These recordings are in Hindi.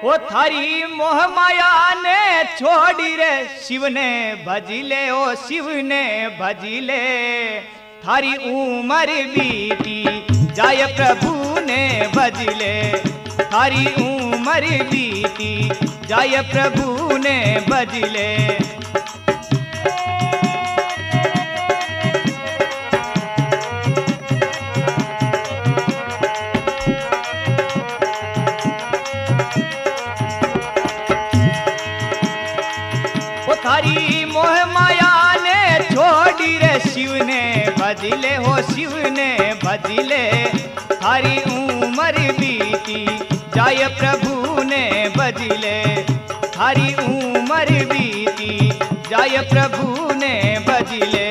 वो थारी मोह माया ने छोड़ी रे शिव ने भजिले, ओ शिव ने भजिले। थारी उम्र बीती जाय प्रभु ने भजिले, थारी उम्र बीती जाय प्रभु ने भजिले। थारी मोह माया ने छोड़ी रे शिव ने भजिले, हो शिव ने भजिले। थारी उम्र बीती जाय प्रभु ने भजिले, थारी उम्र बीती जाय प्रभु ने भजिले।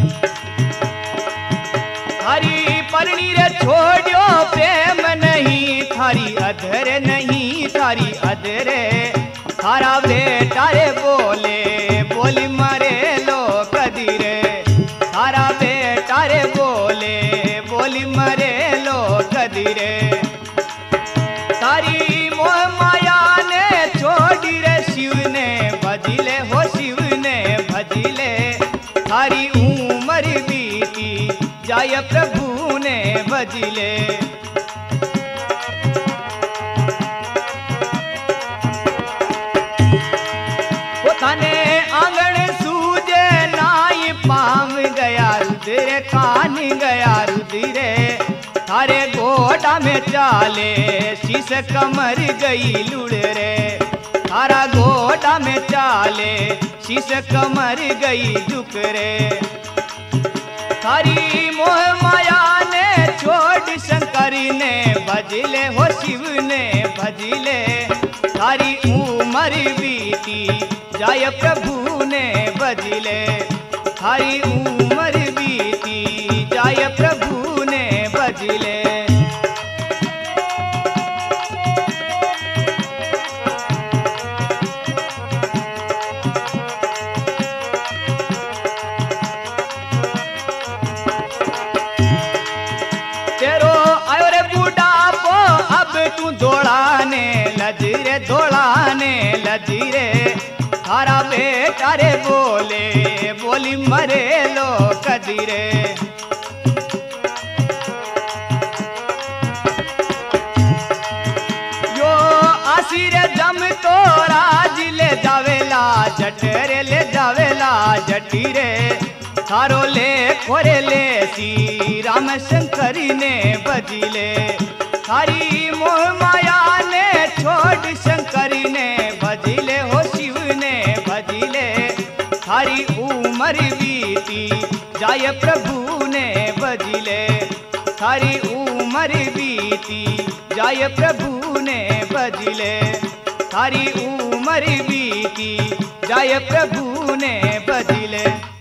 थारी परणी रे छोड़ो प्रेम नहीं, थारी अधर नहीं, थारी अधरे। थारा बेटा रे बोले बोली मरे लो कदीरे, थारा बेटा रे बोले बोली मरे लो कदीरे। तारी मोह माया ने छोड़ी रे शिव ने भजिले, हो शिव ने भजिले। थारी उम्र बीती जाय प्रभु ने भजिले। थाने आंगन सूझे नाई पाम गया रुधिरे, कान गया रुधिरे। थारे गोटा में चाले शीश कमर गई लुड़ रे, थारा गोटा में चाले शीश कमर गई झुक रे। थारी मोह माया ने छोड़ शंकर ने भजिले, हो शिव ने भजिले। थारी उम्र बीती जाय प्रभु ने भजिले, थारी उम्र बीती जाय प्रभु ने भजिले। तेरो आयो रे बुढ़ापो अब तू दौड़ाने लजीरे, दौड़ाने लजीरे। थारा बेटा रे बोले बोली मरे लो कदीरे। यो आसिरे जम तो राज ले जावेला जटरे, ले जावेला जटीरे। थारो ले खोरे ले सी राम शंकरी ने भजिले। थारी मोह माया ने छोड़ शंकरी ने भजिले, हो शिव ने भजिले। थारी उम्र बीती जाय प्रभु ने भजिले, थारी उम्र बीती जाय प्रभु ने भजिले। थारी उम्र बीती जाय प्रभु ने भजिले।